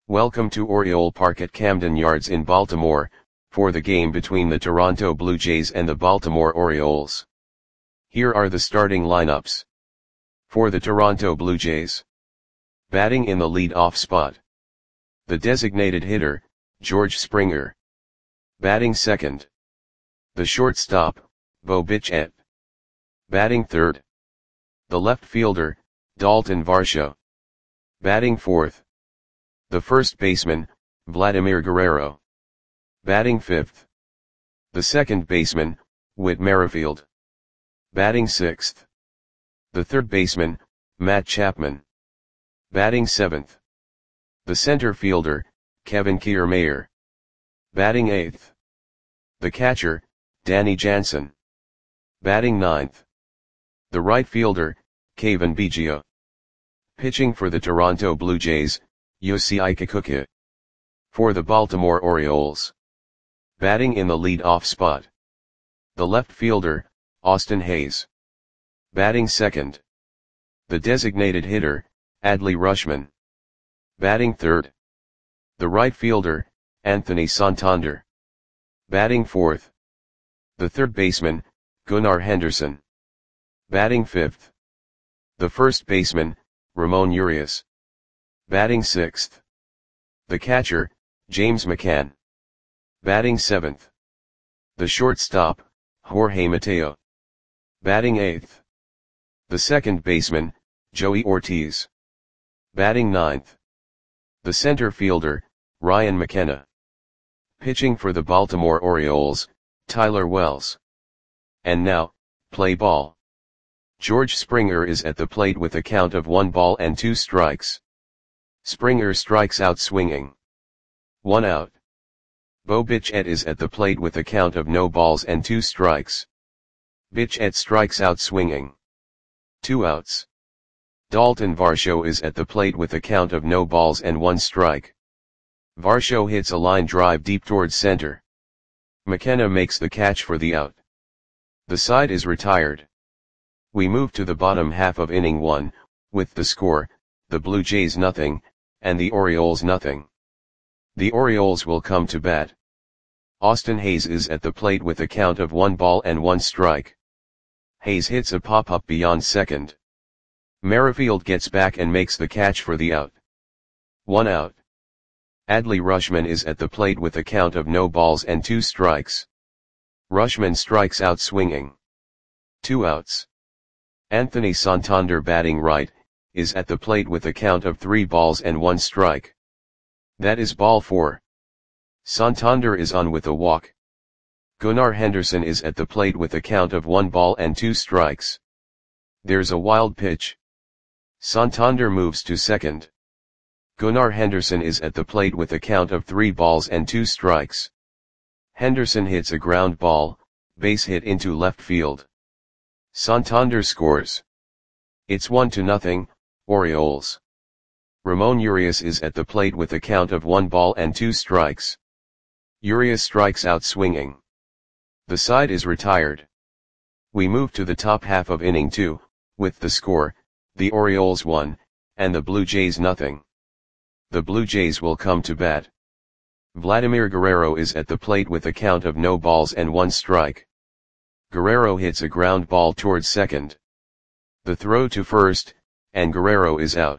Welcome to Oriole Park at Camden Yards in Baltimore, for the game between the Toronto Blue Jays and the Baltimore Orioles. Here are the starting lineups. For the Toronto Blue Jays. Batting in the lead-off spot. The designated hitter, George Springer. Batting second. The shortstop, Bo Bichette. Batting third. The left fielder, Dalton Varsho. Batting fourth. The first baseman, Vladimir Guerrero. Batting fifth. The second baseman, Whit Merrifield. Batting sixth. The third baseman, Matt Chapman. Batting seventh. The center fielder, Kevin Kiermaier. Batting eighth. The catcher, Danny Jansen. Batting ninth. The right fielder, Cavan Biggio. Pitching for the Toronto Blue Jays, Yosei Kikuchi. For the Baltimore Orioles. Batting in the lead-off spot. The left fielder, Austin Hays. Batting second. The designated hitter, Adley Rutschman. Batting third. The right fielder, Anthony Santander. Batting fourth. The third baseman, Gunnar Henderson. Batting fifth. The first baseman, Ramon Urias. Batting sixth. The catcher, James McCann. Batting seventh. The shortstop, Jorge Mateo. Batting eighth. The second baseman, Joey Ortiz. Batting ninth. The center fielder, Ryan McKenna. Pitching for the Baltimore Orioles, Tyler Wells. And now, play ball. George Springer is at the plate with a count of 1-2 strikes. Springer strikes out swinging. 1 out. Bo Bichette is at the plate with a count of 0-2 strikes. Bichette strikes out swinging. 2 outs. Dalton Varsho is at the plate with a count of 0-1 strike. Varsho hits a line drive deep towards center. McKenna makes the catch for the out. The side is retired. We move to the bottom half of inning 1, with the score, the Blue Jays 0, and the Orioles 0. The Orioles will come to bat. Austin Hays is at the plate with a count of 1-1 strike. Hays hits a pop-up beyond second. Merrifield gets back and makes the catch for the out. 1 out. Adley Rutschman is at the plate with a count of 0-2 strikes. Rutschman strikes out swinging. 2 outs. Anthony Santander, batting right, is at the plate with a count of 3-1 strike. That is ball 4. Santander is on with a walk. Gunnar Henderson is at the plate with a count of 1-2 strikes. There's a wild pitch. Santander moves to second. Gunnar Henderson is at the plate with a count of 3-2 strikes. Henderson hits a ground ball, base hit into left field. Santander scores. It's 1-0, Orioles. Ramon Urias is at the plate with a count of 1-2 strikes. Urias strikes out swinging. The side is retired. We move to the top half of inning 2, with the score, the Orioles 1, and the Blue Jays 0. The Blue Jays will come to bat. Vladimir Guerrero is at the plate with a count of 0-1 strike. Guerrero hits a ground ball towards second. The throw to first, and Guerrero is out.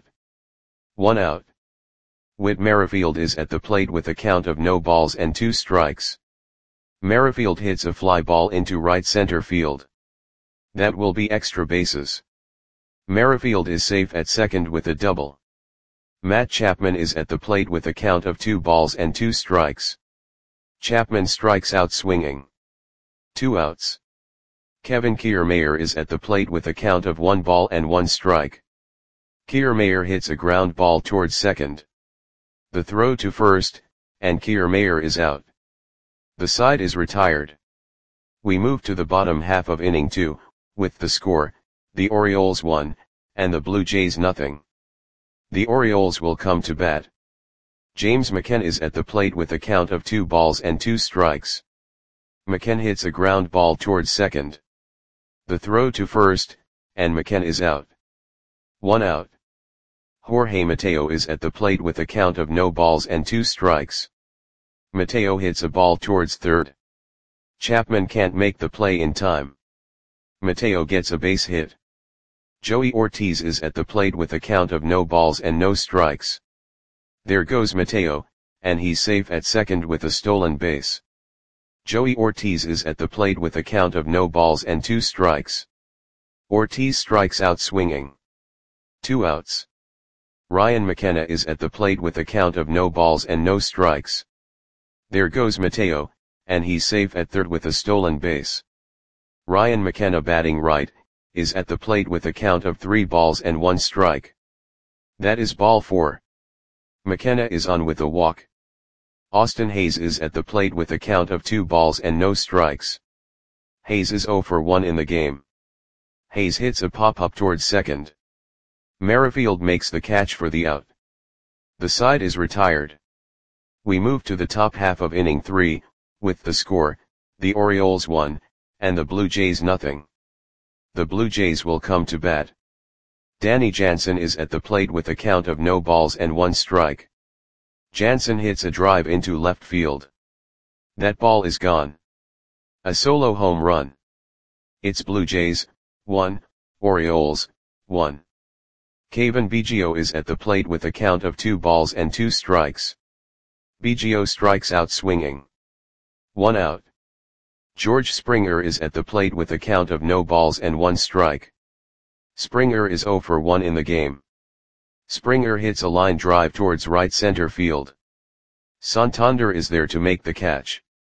1 out. Whit Merrifield is at the plate with a count of 0-2 strikes. Merrifield hits a fly ball into right center field. That will be extra bases. Merrifield is safe at second with a double. Matt Chapman is at the plate with a count of 2-2 strikes. Chapman strikes out swinging. 2 outs. Kevin Kiermaier is at the plate with a count of 1-1 strike. Kiermaier hits a ground ball towards second. The throw to first, and Kiermaier is out. The side is retired. We move to the bottom half of inning 2, with the score, the Orioles 1, and the Blue Jays 0. The Orioles will come to bat. James McCann is at the plate with a count of 2-2 strikes. McCann hits a ground ball towards second. The throw to first, and McCann is out. 1 out. Jorge Mateo is at the plate with a count of no balls and 2 strikes. Mateo hits a ball towards third. Chapman can't make the play in time. Mateo gets a base hit. Joey Ortiz is at the plate with a count of no balls and no strikes. There goes Mateo, and he's safe at second with a stolen base. Joey Ortiz is at the plate with a count of no balls and 2 strikes. Ortiz strikes out swinging. 2 outs. Ryan McKenna is at the plate with a count of no balls and no strikes. There goes Mateo, and he's safe at third with a stolen base. Ryan McKenna batting right, is at the plate with a count of 3 balls and 1 strike. That is ball 4. McKenna is on with a walk. Austin Hayes is at the plate with a count of 2 balls and no strikes. Hayes is 0 for 1 in the game. Hayes hits a pop-up towards second. Merrifield makes the catch for the out. The side is retired. We move to the top half of inning 3, with the score, the Orioles 1, and the Blue Jays nothing. The Blue Jays will come to bat. Danny Jansen is at the plate with a count of no balls and 1 strike. Jansen hits a drive into left field. That ball is gone. A solo home run. It's Blue Jays, 1, Orioles, 1. Cavan Biggio is at the plate with a count of 2 balls and 2 strikes. Biggio strikes out swinging. 1 out. George Springer is at the plate with a count of no balls and 1 strike. Springer is 0 for 1 in the game. Springer hits a line drive towards right center field. Santander is there to make the catch.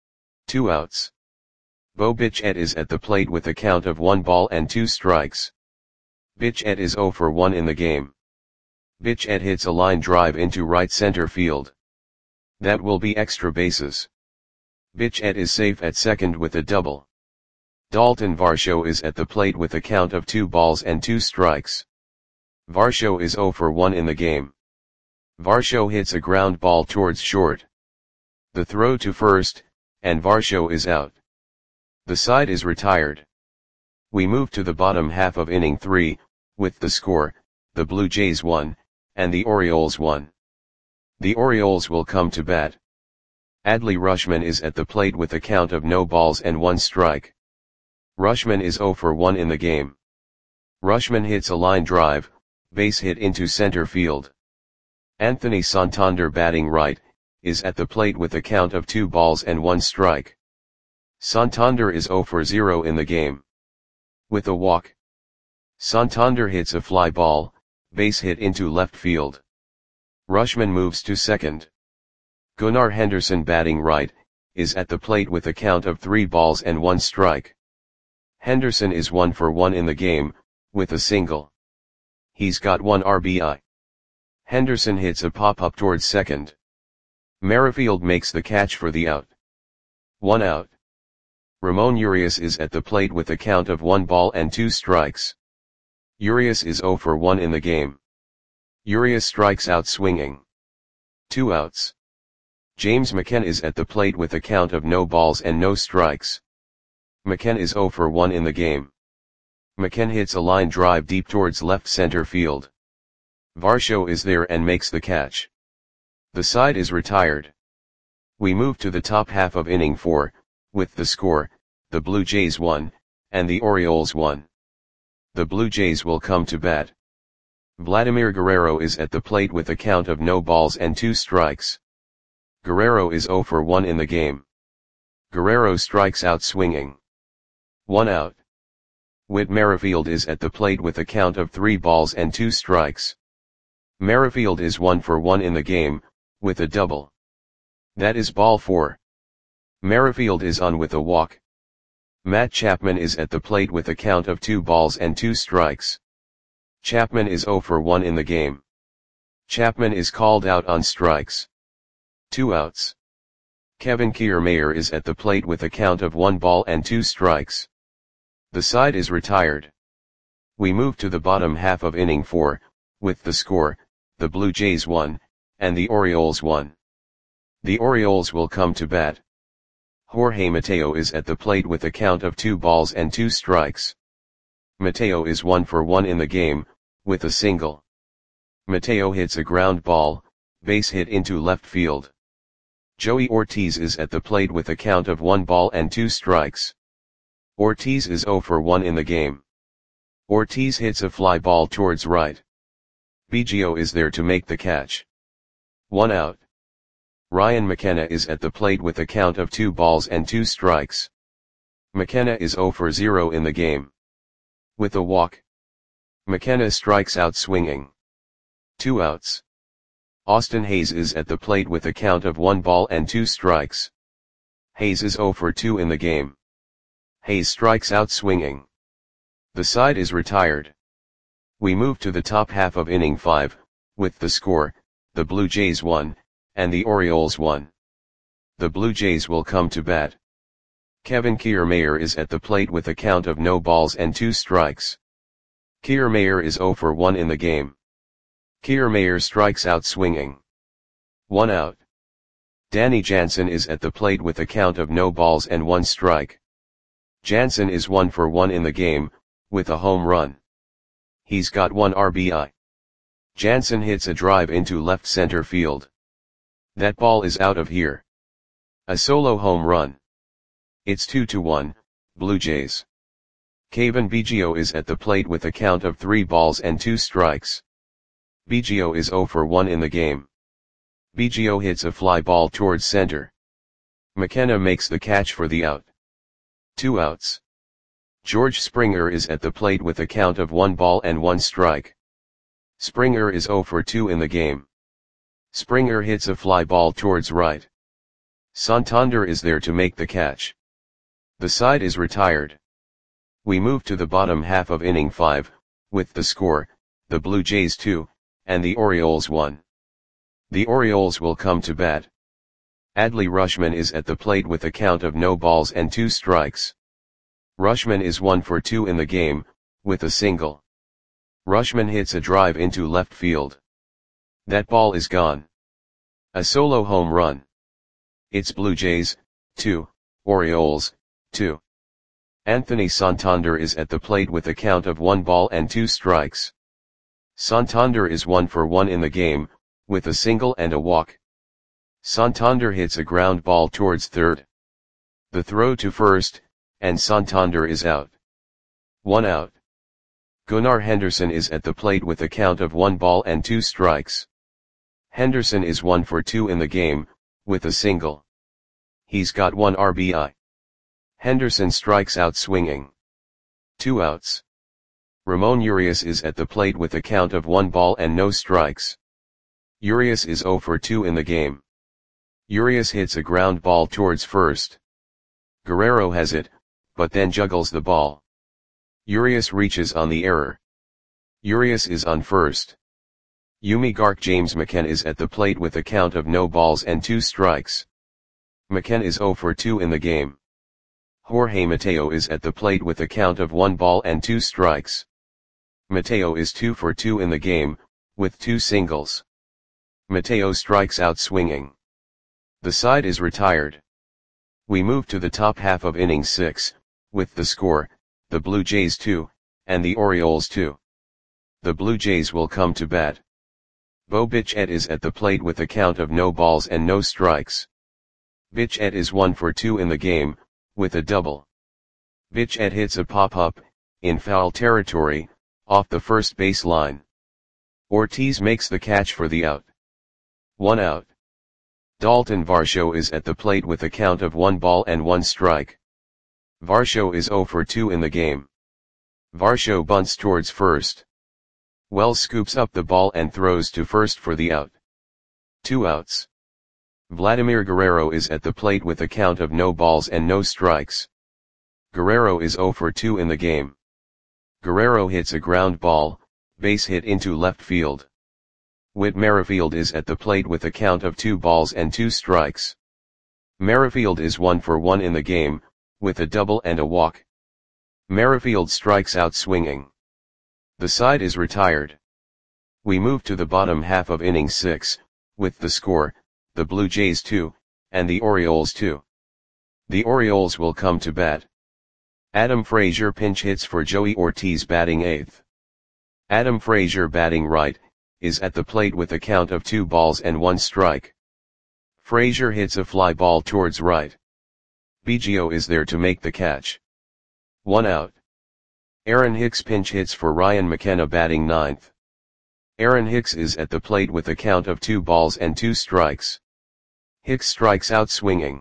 2 outs. Bo Bichette is at the plate with a count of 1 ball and 2 strikes. Bichette is 0 for 1 in the game. Bichette hits a line drive into right center field. That will be extra bases. Bichette is safe at second with a double. Dalton Varsho is at the plate with a count of 2 balls and 2 strikes. Varsho is 0 for 1 in the game. Varsho hits a ground ball towards short. The throw to first, and Varsho is out. The side is retired. We move to the bottom half of inning 3, with the score, the Blue Jays 1, and the Orioles 1. The Orioles will come to bat. Adley Rutschman is at the plate with a count of no balls and 1 strike. Rutschman is 0 for 1 in the game. Rutschman hits a line drive, base hit into center field. Anthony Santander batting right, is at the plate with a count of 2 balls and 1 strike. Santander is 0 for 0 in the game. With a walk. Santander hits a fly ball, base hit into left field. Rutschman moves to second. Gunnar Henderson batting right, is at the plate with a count of 3 balls and 1 strike. Henderson is 1 for 1 in the game, with a single. He's got 1 RBI. Henderson hits a pop-up towards second. Merrifield makes the catch for the out. 1 out. Ramon Urias is at the plate with a count of 1 ball and 2 strikes. Urias is 0 for 1 in the game. Urias strikes out swinging. 2 outs. James McCann is at the plate with a count of no balls and no strikes. McCann is 0 for 1 in the game. McCann hits a line drive deep towards left center field. Varsho is there and makes the catch. The side is retired. We move to the top half of inning 4, with the score, the Blue Jays 1, and the Orioles 1. The Blue Jays will come to bat. Vladimir Guerrero is at the plate with a count of no balls and 2 strikes. Guerrero is 0 for 1 in the game. Guerrero strikes out swinging. 1 out. Whit Merrifield is at the plate with a count of 3 balls and 2 strikes. Merrifield is 1 for 1 in the game, with a double. That is ball 4. Merrifield is on with a walk. Matt Chapman is at the plate with a count of 2 balls and 2 strikes. Chapman is 0 for 1 in the game. Chapman is called out on strikes. 2 outs. Kevin Kiermaier is at the plate with a count of 1 ball and 2 strikes. The side is retired. We move to the bottom half of inning 4, with the score, the Blue Jays 1, and the Orioles 1. The Orioles will come to bat. Jorge Mateo is at the plate with a count of 2 balls and 2 strikes. Mateo is 1 for 1 in the game, with a single. Mateo hits a ground ball, base hit into left field. Joey Ortiz is at the plate with a count of 1 ball and 2 strikes. Ortiz is 0 for 1 in the game. Ortiz hits a fly ball towards right. Biggio is there to make the catch. 1 out. Ryan McKenna is at the plate with a count of 2 balls and 2 strikes. McKenna is 0 for 0 in the game. With a walk. McKenna strikes out swinging. 2 outs. Austin Hayes is at the plate with a count of 1 ball and 2 strikes. Hayes is 0 for 2 in the game. Hayes strikes out swinging. The side is retired. We move to the top half of inning 5, with the score, the Blue Jays 1, and the Orioles 1. The Blue Jays will come to bat. Kevin Kiermaier is at the plate with a count of no balls and 2 strikes. Kiermaier is 0 for 1 in the game. Kiermaier strikes out swinging. 1 out. Danny Jansen is at the plate with a count of no balls and 1 strike. Jansen is 1 for 1 in the game, with a home run. He's got 1 RBI. Jansen hits a drive into left center field. That ball is out of here. A solo home run. It's 2-1, Blue Jays. Cavan Biggio is at the plate with a count of 3 balls and 2 strikes. Biggio is 0 for 1 in the game. Biggio hits a fly ball towards center. McKenna makes the catch for the out. 2 outs. George Springer is at the plate with a count of 1 ball and 1 strike. Springer is 0 for 2 in the game. Springer hits a fly ball towards right. Santander is there to make the catch. The side is retired. We move to the bottom half of inning 5, with the score, the Blue Jays 2, and the Orioles 1. The Orioles will come to bat. Adley Rutschman is at the plate with a count of no balls and 2 strikes. Rutschman is 1 for 2 in the game, with a single. Rutschman hits a drive into left field. That ball is gone. A solo home run. It's Blue Jays, 2, Orioles, 2. Anthony Santander is at the plate with a count of 1 ball and 2 strikes. Santander is 1 for 1 in the game, with a single and a walk. Santander hits a ground ball towards third. The throw to first, and Santander is out. 1 out. Gunnar Henderson is at the plate with a count of 1 ball and 2 strikes. Henderson is 1 for 2 in the game, with a single. He's got 1 RBI. Henderson strikes out swinging. 2 outs. Ramon Urias is at the plate with a count of 1 ball and no strikes. Urias is 0 for 2 in the game. Urias hits a ground ball towards first. Guerrero has it, but then juggles the ball. Urias reaches on the error. Urias is on first. Yumi Gark James McKenna is at the plate with a count of no balls and 2 strikes. McKenna is 0 for 2 in the game. Jorge Mateo is at the plate with a count of 1 ball and 2 strikes. Mateo is 2 for 2 in the game, with 2 singles. Mateo strikes out swinging. The side is retired. We move to the top half of inning 6, with the score, the Blue Jays 2, and the Orioles 2. The Blue Jays will come to bat. Bo Bichette is at the plate with a count of no balls and no strikes. Bichette is 1 for 2 in the game, with a double. Bichette hits a pop-up, in foul territory, off the first base line. Ortiz makes the catch for the out. 1 out. Dalton Varsho is at the plate with a count of 1 ball and 1 strike. Varsho is 0 for 2 in the game. Varsho bunts towards first. Wells scoops up the ball and throws to first for the out. 2 outs. Vladimir Guerrero is at the plate with a count of no balls and no strikes. Guerrero is 0 for 2 in the game. Guerrero hits a ground ball, base hit into left field. Whit Merrifield is at the plate with a count of 2 balls and 2 strikes. Merrifield is 1 for 1 in the game, with a double and a walk. Merrifield strikes out swinging. The side is retired. We move to the bottom half of inning 6, with the score, the Blue Jays 2, and the Orioles 2. The Orioles will come to bat. Adam Frazier pinch hits for Joey Ortiz batting 8th. Adam Frazier batting right, is at the plate with a count of 2 balls and 1 strike. Frazier hits a fly ball towards right. Biggio is there to make the catch. 1 out. Aaron Hicks pinch hits for Ryan McKenna batting ninth. Aaron Hicks is at the plate with a count of 2 balls and 2 strikes. Hicks strikes out swinging.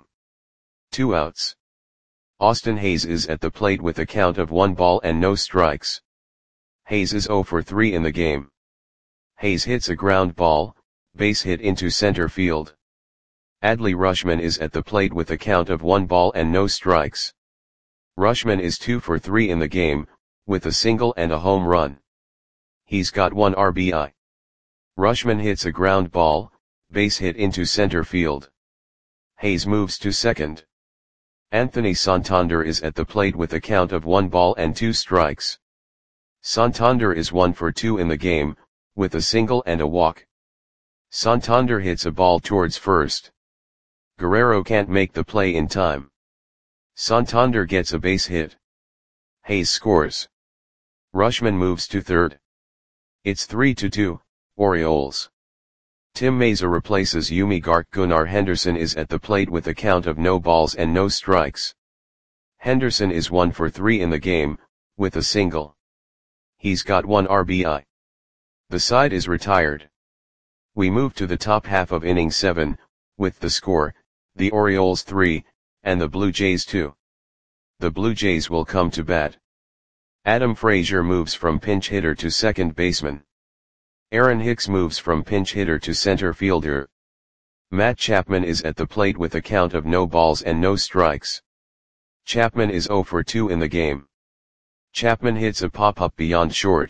2 outs. Austin Hayes is at the plate with a count of 1 ball and no strikes. Hayes is 0 for 3 in the game. Hayes hits a ground ball, base hit into center field. Adley Rutschman is at the plate with a count of 1 ball and no strikes. Rutschman is 2 for 3 in the game, with a single and a home run. He's got 1 RBI. Rutschman hits a ground ball, base hit into center field. Hayes moves to second. Anthony Santander is at the plate with a count of 1 ball and 2 strikes. Santander is 1 for 2 in the game, with a single and a walk. Santander hits a ball towards first. Guerrero can't make the play in time. Santander gets a base hit. Hayes scores. Rutschman moves to third. It's 3-2, Orioles. Tim Mayza replaces Yumi Gart. Gunnar Henderson is at the plate with a count of no balls and no strikes. Henderson is 1 for 3 in the game, with a single. He's got 1 RBI. The side is retired. We move to the top half of inning 7, with the score, the Orioles 3, and the Blue Jays 2. The Blue Jays will come to bat. Adam Frazier moves from pinch hitter to second baseman. Aaron Hicks moves from pinch hitter to center fielder. Matt Chapman is at the plate with a count of no balls and no strikes. Chapman is 0 for 2 in the game. Chapman hits a pop-up beyond short.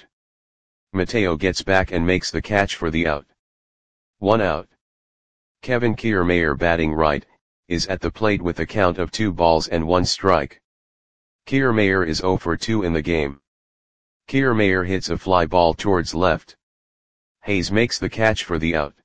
Mateo gets back and makes the catch for the out. 1 out. Kevin Kiermaier batting right, is at the plate with a count of 2 balls and 1 strike. Kiermaier is 0 for 2 in the game. Kiermaier hits a fly ball towards left. Hayes makes the catch for the out.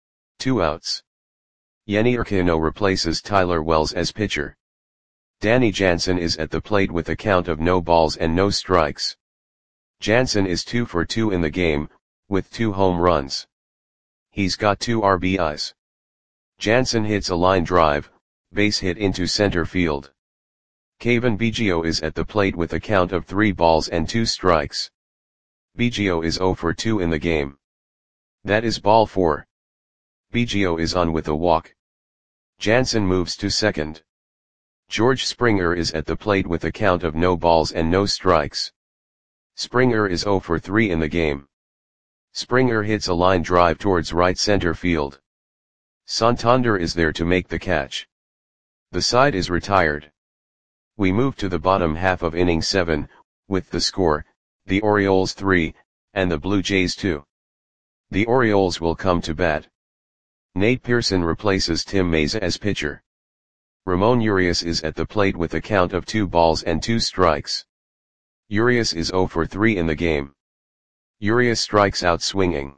2 outs. Yennier Cano replaces Tyler Wells as pitcher. Danny Jansen is at the plate with a count of no balls and no strikes. Jansen is 2 for 2 in the game, with 2 home runs. He's got 2 RBIs. Jansen hits a line drive, base hit into center field. Cavan Biggio is at the plate with a count of 3 balls and 2 strikes. Biggio is 0 for 2 in the game. That is ball 4. Biggio is on with a walk. Jansen moves to second. George Springer is at the plate with a count of no balls and no strikes. Springer is 0 for 3 in the game. Springer hits a line drive towards right center field. Santander is there to make the catch. The side is retired. We move to the bottom half of inning 7, with the score, the Orioles 3, and the Blue Jays 2. The Orioles will come to bat. Nate Pearson replaces Tim Mayza as pitcher. Ramon Urias is at the plate with a count of 2 balls and 2 strikes. Urias is 0 for 3 in the game. Urias strikes out swinging.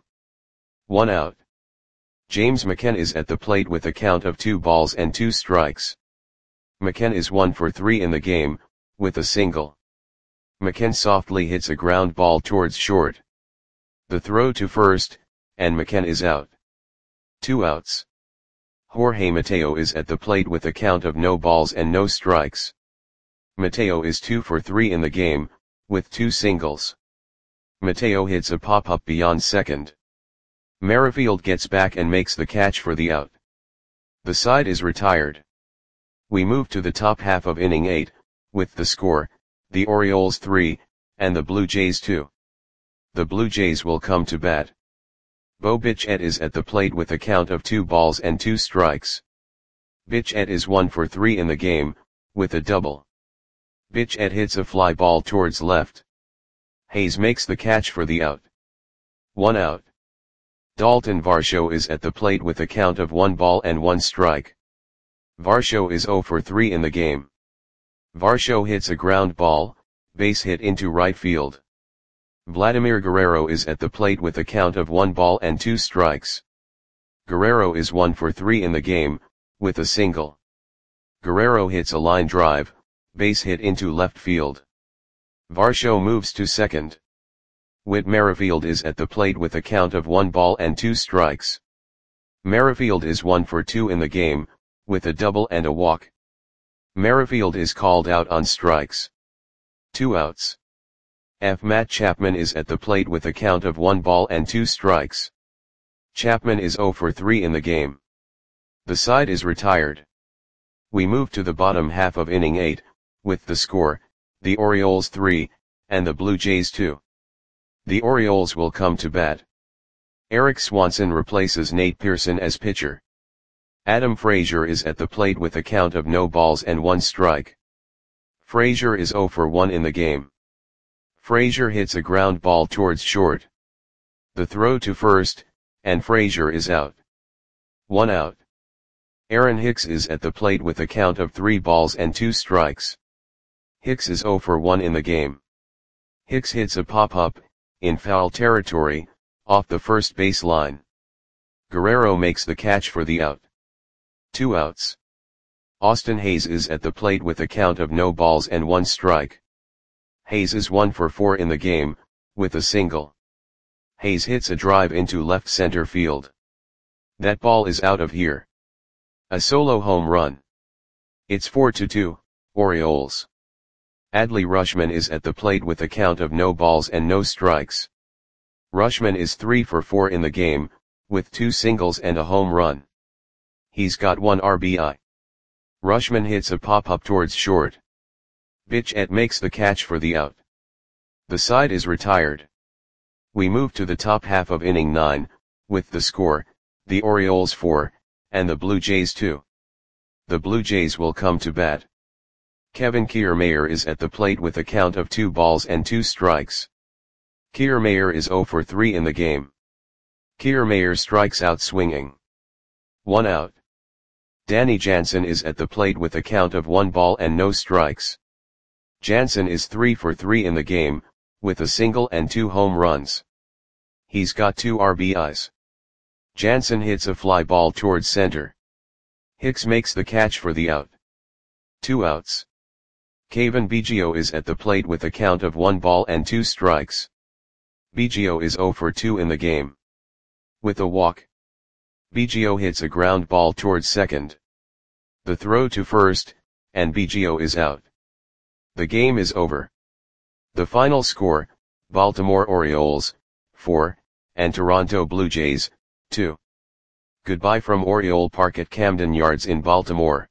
1 out. James McCann is at the plate with a count of 2 balls and 2 strikes. McCann is 1 for 3 in the game, with a single. McCann softly hits a ground ball towards short. The throw to first, and McCann is out. 2 outs. Jorge Mateo is at the plate with a count of no balls and no strikes. Mateo is 2 for 3 in the game, with 2 singles. Mateo hits a pop-up beyond second. Merrifield gets back and makes the catch for the out. The side is retired. We move to the top half of inning 8, with the score, the Orioles 3, and the Blue Jays 2. The Blue Jays will come to bat. Bo Bichette is at the plate with a count of 2 balls and 2 strikes. Bichette is 1 for 3 in the game, with a double. Bichette hits a fly ball towards left. Hayes makes the catch for the out. 1 out. Dalton Varsho is at the plate with a count of 1 ball and 1 strike. Varsho is 0 for 3 in the game. Varsho hits a ground ball, base hit into right field. Vladimir Guerrero is at the plate with a count of 1 ball and 2 strikes. Guerrero is 1 for 3 in the game, with a single. Guerrero hits a line drive, base hit into left field. Varsho moves to second. Whit Merrifield is at the plate with a count of 1 ball and 2 strikes. Merrifield is 1 for 2 in the game, with a double and a walk. Merrifield is called out on strikes. 2 outs. Matt Chapman is at the plate with a count of 1 ball and 2 strikes. Chapman is 0 for 3 in the game. The side is retired. We move to the bottom half of inning 8, with the score, the Orioles 3, and the Blue Jays 2. The Orioles will come to bat. Eric Swanson replaces Nate Pearson as pitcher. Adam Frazier is at the plate with a count of no balls and 1 strike. Frazier is 0 for 1 in the game. Frazier hits a ground ball towards short. The throw to first, and Frazier is out. 1 out. Aaron Hicks is at the plate with a count of 3 balls and 2 strikes. Hicks is 0 for 1 in the game. Hicks hits a pop-up, in foul territory, off the first base line. Guerrero makes the catch for the out. 2 outs. Austin Hayes is at the plate with a count of no balls and 1 strike. Hayes is 1 for 4 in the game, with a single. Hayes hits a drive into left center field. That ball is out of here. A solo home run. It's 4-2, Orioles. Adley Rutschman is at the plate with a count of no balls and no strikes. Rutschman is 3 for 4 in the game, with 2 singles and a home run. He's got 1 RBI. Rutschman hits a pop-up towards short. Bichette makes the catch for the out. The side is retired. We move to the top half of inning 9, with the score, the Orioles 4, and the Blue Jays 2. The Blue Jays will come to bat. Kevin Kiermaier is at the plate with a count of 2 balls and 2 strikes. Kiermaier is 0 for 3 in the game. Kiermaier strikes out swinging. 1 out. Danny Jansen is at the plate with a count of 1 ball and no strikes. Jansen is 3 for 3 in the game, with a single and 2 home runs. He's got 2 RBIs. Jansen hits a fly ball towards center. Hicks makes the catch for the out. 2 outs. Cavan Biggio is at the plate with a count of 1 ball and 2 strikes. Biggio is 0 for 2 in the game. With a walk. Biggio hits a ground ball towards second. The throw to first, and Biggio is out. The game is over. The final score, Baltimore Orioles, 4, and Toronto Blue Jays, 2. Goodbye from Oriole Park at Camden Yards in Baltimore.